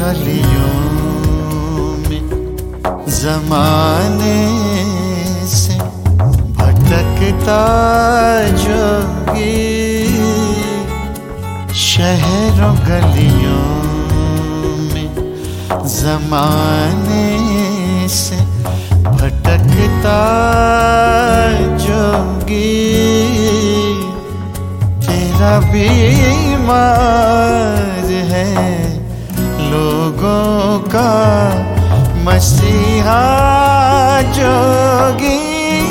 गलियों में जमाने से भटकता जोगी, शहरों गलियों में जमाने से भटकता जोगी, तेरा बीमार है लोगों का मसीहा जोगी।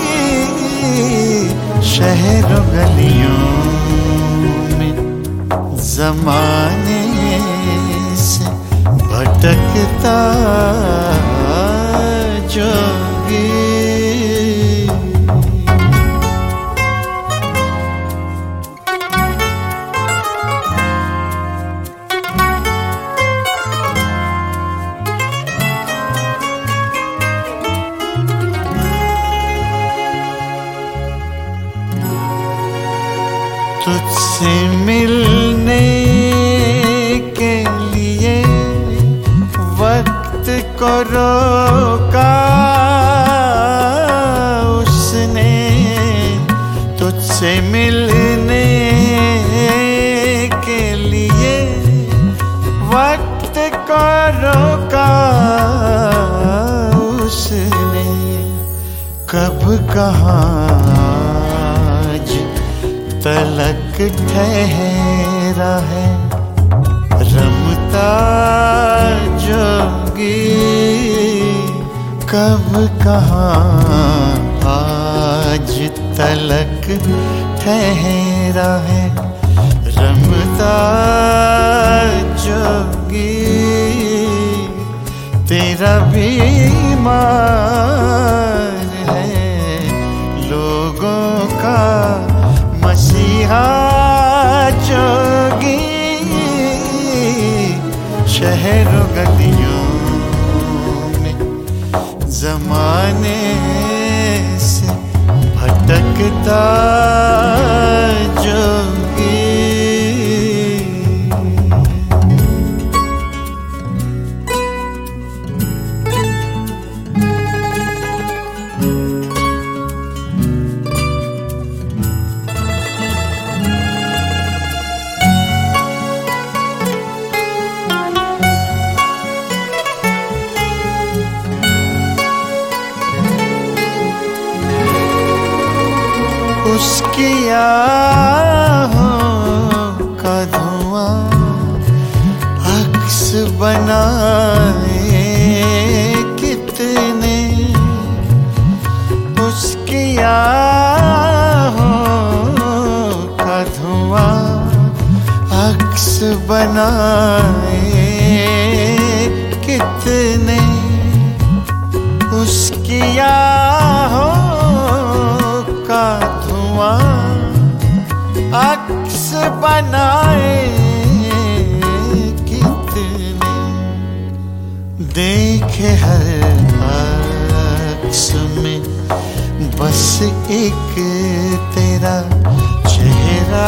शहरों गलियों में जमाने से भटकता जोगी। तुझसे मिलने के लिए वक्त को रोका उसने, तुझसे मिलने के लिए वक्त को रोका उसने। कब कहाँ तलक ठहरा है रमता जोगी, कब कहाँ आज तलक ठहरा है रमता जोगी। तेरा बीमार है लोगों का मसीहा जोगी। शहरों गलियों में जमाने से भटकता जोगी। उसकी आहों का धुआं अक्स बनाए कितने, उसकी आहों का धुआं अक्स बनाए कितने, उसकी आहों का अक्स बनाए कितने। देखे हर अक्स में बस एक तेरा चेहरा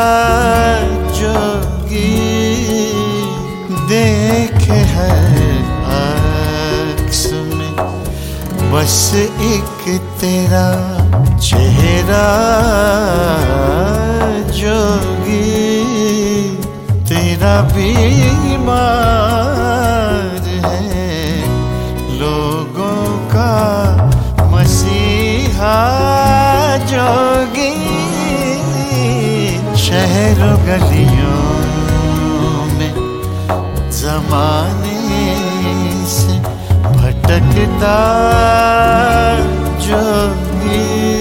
जोगी। देखे हर अक्स में बस एक तेरा चेहरा जोगी। तेरा बीमार है लोगों का मसीहा जोगी। शहरों गलियों में जमाने से भटकता जोगी।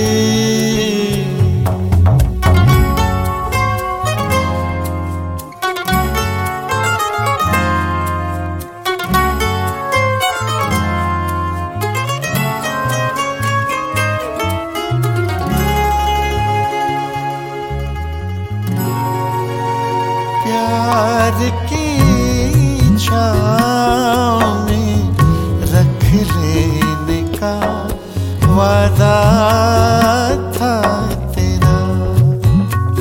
प्यार की छाँव में रख लेने का वादा था तेरा।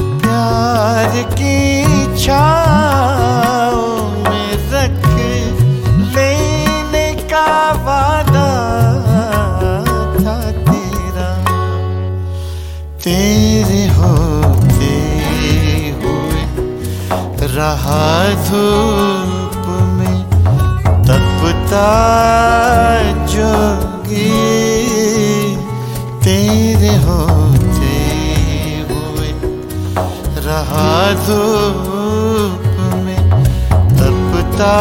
प्यार की छाँव में रख रहा धूप में तपता जोगी, तेरे होते हुए रहा धूप में तपता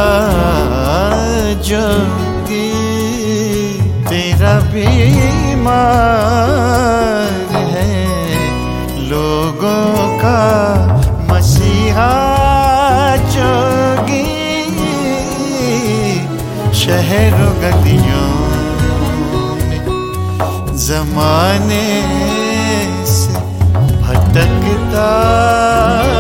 जोगी। तेरा बीमार है लोगों का मसीहा जोगी, शहरों गलियों में जमाने से भटकता